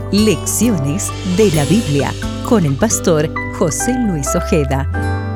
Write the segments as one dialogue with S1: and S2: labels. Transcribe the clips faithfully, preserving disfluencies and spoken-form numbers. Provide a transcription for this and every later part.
S1: Lecciones de la Biblia con el pastor José Luis Ojeda.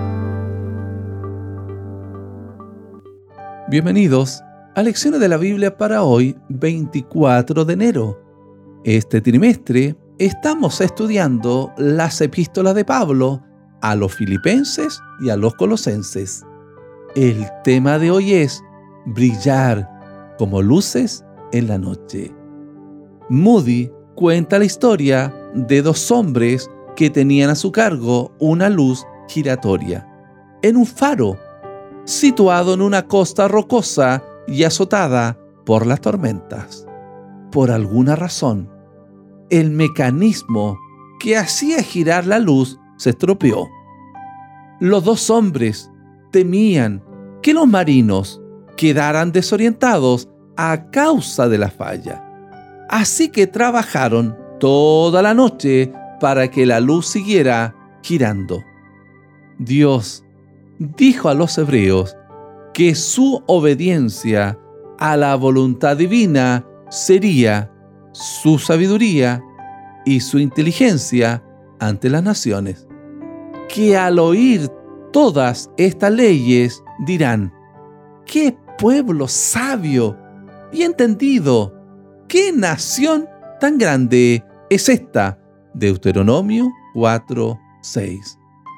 S2: Bienvenidos a Lecciones de la Biblia para hoy, veinticuatro de enero. Este trimestre estamos estudiando las epístolas de Pablo a los filipenses y a los colosenses. El tema de hoy es brillar como luces en la noche. Moody cuenta la historia de dos hombres que tenían a su cargo una luz giratoria en un faro situado en una costa rocosa y azotada por las tormentas. Por alguna razón, el mecanismo que hacía girar la luz se estropeó. Los dos hombres temían que los marinos quedaran desorientados a causa de la falla. Así que trabajaron toda la noche para que la luz siguiera girando. Dios dijo a los hebreos que su obediencia a la voluntad divina sería su sabiduría y su inteligencia ante las naciones, que al oír todas estas leyes dirán: ¡qué pueblo sabio y entendido! ¿Qué nación tan grande es esta? Deuteronomio cuatro seis.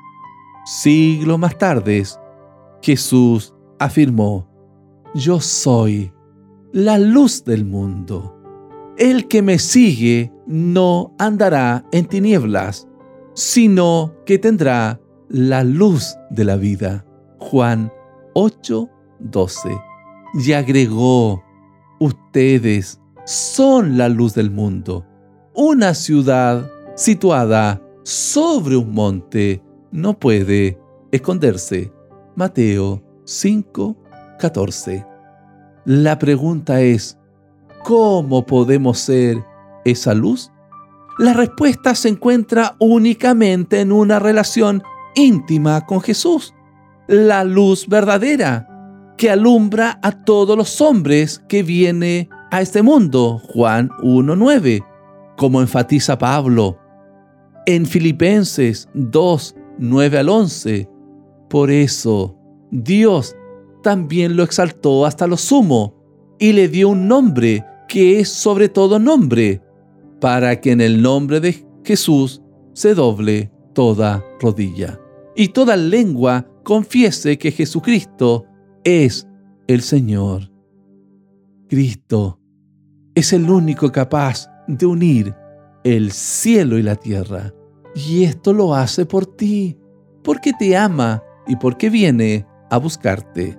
S2: Siglos más tarde, Jesús afirmó: yo soy la luz del mundo. El que me sigue no andará en tinieblas, sino que tendrá la luz de la vida. Juan ocho doce. Y agregó: ustedes son la luz del mundo. Una ciudad situada sobre un monte no puede esconderse. Mateo cinco catorce. La pregunta es: ¿cómo podemos ser esa luz? La respuesta se encuentra únicamente en una relación íntima con Jesús, la luz verdadera que alumbra a todos los hombres que viene a este mundo. Juan uno nueve, como enfatiza Pablo en Filipenses dos nueve al once. Por eso Dios también lo exaltó hasta lo sumo y le dio un nombre que es sobre todo nombre, para que en el nombre de Jesús se doble toda rodilla y toda lengua confiese que Jesucristo es el Señor. Cristo es el único capaz de unir el cielo y la tierra. Y esto lo hace por ti, porque te ama y porque viene a buscarte.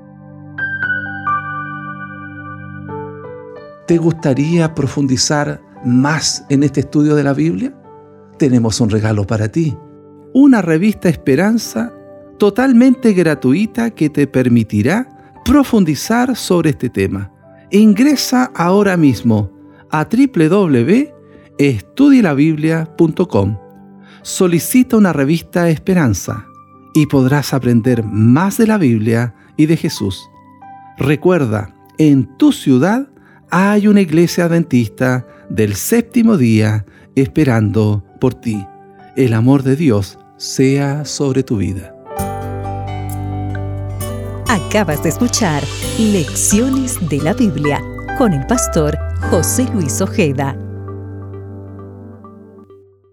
S2: ¿Te gustaría profundizar más en este estudio de la Biblia? Tenemos un regalo para ti. Una revista Esperanza totalmente gratuita que te permitirá profundizar sobre este tema. Ingresa ahora mismo a doble u doble u doble u punto estudie la biblia punto com. Solicita una revista Esperanza y podrás aprender más de la Biblia y de Jesús. Recuerda, en tu ciudad hay una iglesia adventista del séptimo día esperando por ti. El amor de Dios sea sobre tu vida.
S1: Acabas de escuchar Lecciones de la Biblia con el pastor José Luis Ojeda.